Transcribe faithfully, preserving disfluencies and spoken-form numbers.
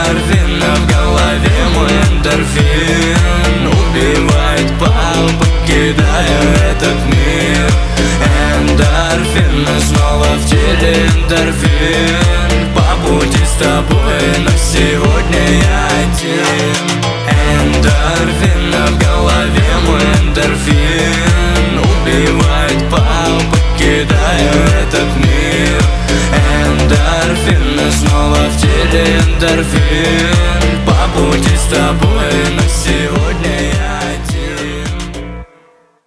Эндорфины в голове, мой эндорфин убивает пал, покидая этот мир. Эндорфины снова в теле, эндорфин по пути с тобой, но сегодня я один. Эндорфины в голове, мой эндорфин убивает пал, покидая этот мир. Эндорфины снова в теле, эндорфин по пути с тобой.